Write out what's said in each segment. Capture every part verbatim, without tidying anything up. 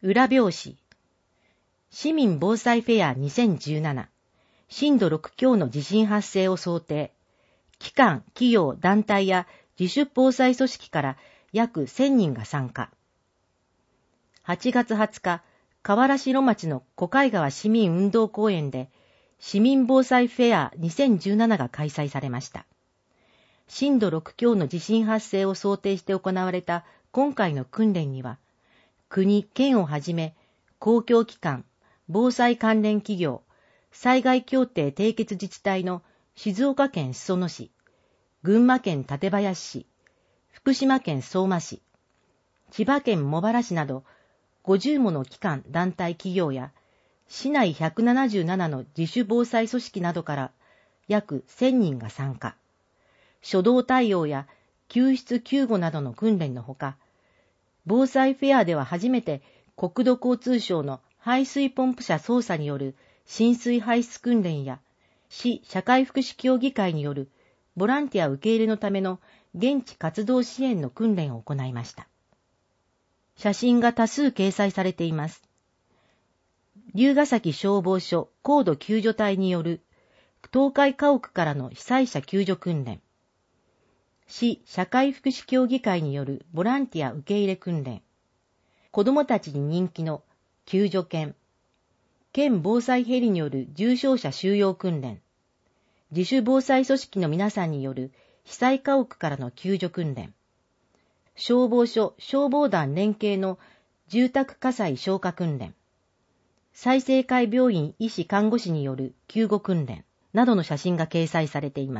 裏表紙。市民防災フェアにせんじゅうなな。震度ろく強の地震発生を想定。機関、企業、団体や自主防災組織から約せんにんが参加。はちがつはつか、河原城町の小海川市民運動公園で市民防災フェアにせんじゅうななが開催されました。震度ろく強の地震発生を想定して行われた今回の訓練には、国、県をはじめ公共機関、防災関連企業、災害協定締結自治体の静岡県裾野市、群馬県館林市、福島県相馬市、千葉県茂原市などごじゅうもの機関団体企業や市内ひゃくななじゅうななの自主防災組織などから約せんにんが参加。初動対応や救出救護などの訓練のほか、防災フェアでは初めて国土交通省の排水ポンプ車操作による浸水排出訓練や市社会福祉協議会によるボランティア受け入れのための現地活動支援の訓練を行いました。写真が多数掲載されています。龍ケ崎消防署高度救助隊による東海家屋からの被災者救助訓練、市社会福祉協議会によるボランティア受け入れ訓練、子どもたちに人気の救助犬、県防災ヘリによる重傷者収容訓練、自主防災組織の皆さんによる被災家屋からの救助訓練、消防署消防団連携の住宅火災消火訓練、済生会病院医師看護師による救護訓練などの写真が掲載されています。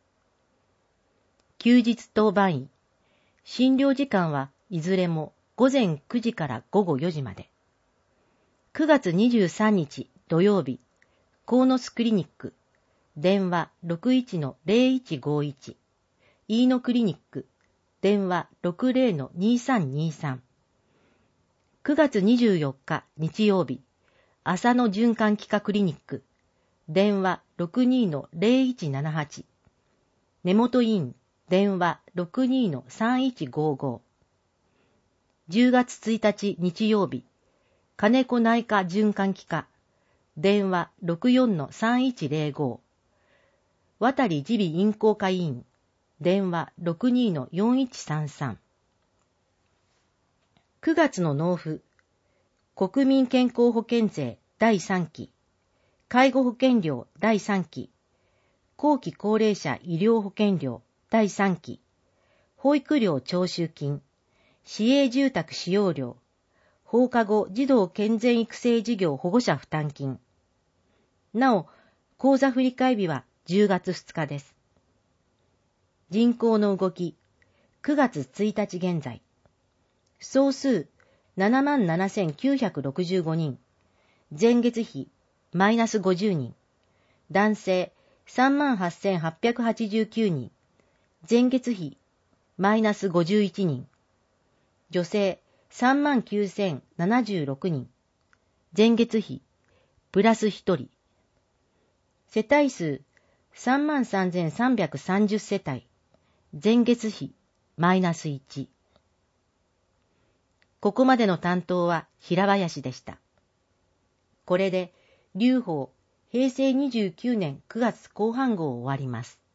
休日当番医。診療時間はいずれもごぜんくじからごごよじまで。くがつにじゅうさんにち土曜日、鴻巣クリニック、電話 ろくいちのぜろいちごいち、飯野クリニック、電話 ろくぜろのにさんにさん。くがつにじゅうよっか日曜日、浅野循環器科クリニック、電話 ろくにのぜろいちななはち、根本院、電話 ろくにのさんいちごご。じゅうがつついたち日曜日、金子内科循環器科、電話 ろくよんのさんいちぜろご。渡耳鼻咽喉科医院、電話 ろくにのよんいちさんさん。くがつの納付、国民健康保険税だいさんき、介護保険料だいさんき、後期高齢者医療保険料だいさんき、保育料徴収金、市営住宅使用料、放課後児童健全育成事業保護者負担金。なお、口座振替日はじゅうがつふつかです。人口の動き、くがつついたち現在。総数ななまんななせんきゅうひゃくろくじゅうごにん。前月比マイナスごじゅうにん。男性さんまんはっせんはっぴゃくはちじゅうきゅうにん。前月比マイナスごじゅういちにん。女性さんまんきゅうせんななじゅうろくにん。前月比プラスひとり。世帯数さんまんさんぜんさんびゃくさんじゅう世帯。前月比マイナスいち。ここまでの担当は平林でした。これで劉邦平成にじゅうきゅうねんくがつこう半号を終わります。